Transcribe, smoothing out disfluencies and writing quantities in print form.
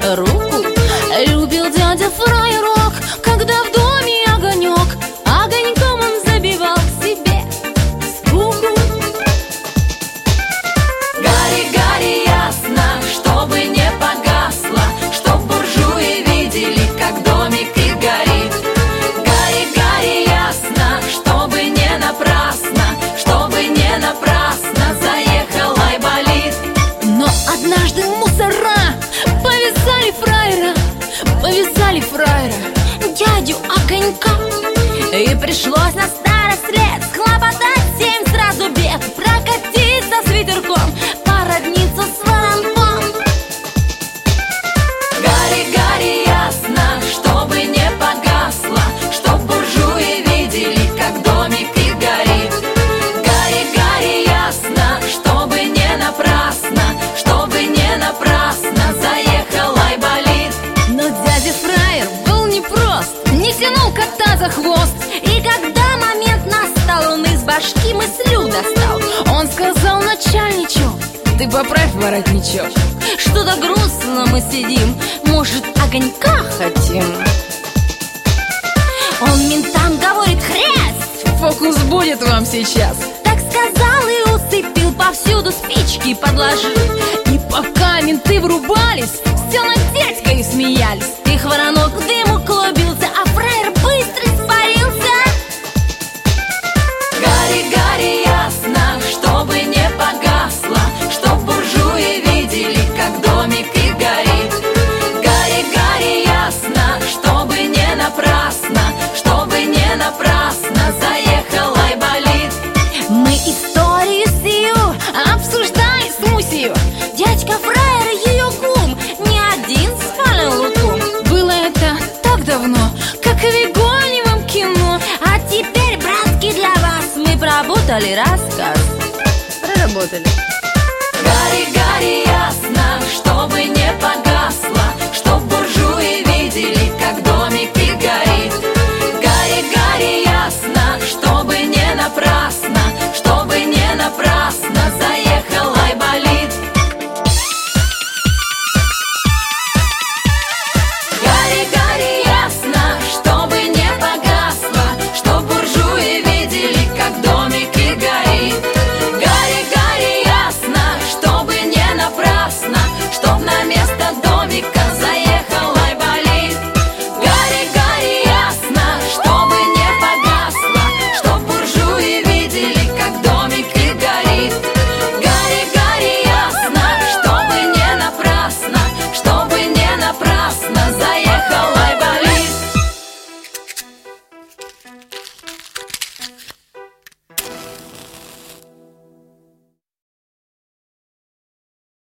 руку. Любил дядя фраерок, когда в доме огонек, огоньком он забивал себе скуку. Гори, гори ясно, чтобы не погасло, чтоб буржуи видели, как домик их горит. Гори, гори ясно, чтобы не напрасно, чтобы не напрасно заехал Айболит. Но однажды мусора повязали фраера, дядю огонька. И пришлось на старость лет схлопотать 7 сразу бед, прокатиться с ветерком, породниться с воронком. Гори, гори ясно, чтобы не погасло, чтоб буржуи видели, как домик их горит. Гори, гори ясно, чтобы не напрасно, чтобы не напрасно заехал Айболит. Но дядя фраер был непрост, не тянул кота за хвост. И когда момент настал, он из башки мыслю достал. Он сказал начальничу: ты поправь воротничок, что-то грустно мы сидим, может, огонька хотим. Он ментам говорит: хрест, фокус будет вам сейчас. Так сказал и усыпил, повсюду спички подложил. И пока менты врубались, все над дядькой смеялись. Их воронок в дыму клубился, а фраер быстро испарился. Гори, гори ясно, чтобы не погасло, чтоб буржуи видели, как домик их горит. Гори, гори ясно, чтобы не напрасно, чтобы не напрасно заехал Айболит. Мы историю сию обсуждали с Мусью. Дядька фраер и ее кум, не один спалил луку. Было это так давно, как в Вигоневом кино. А теперь, братки, для вас мы проработали рассказ. Проработали. Гори, гори ясно, чтобы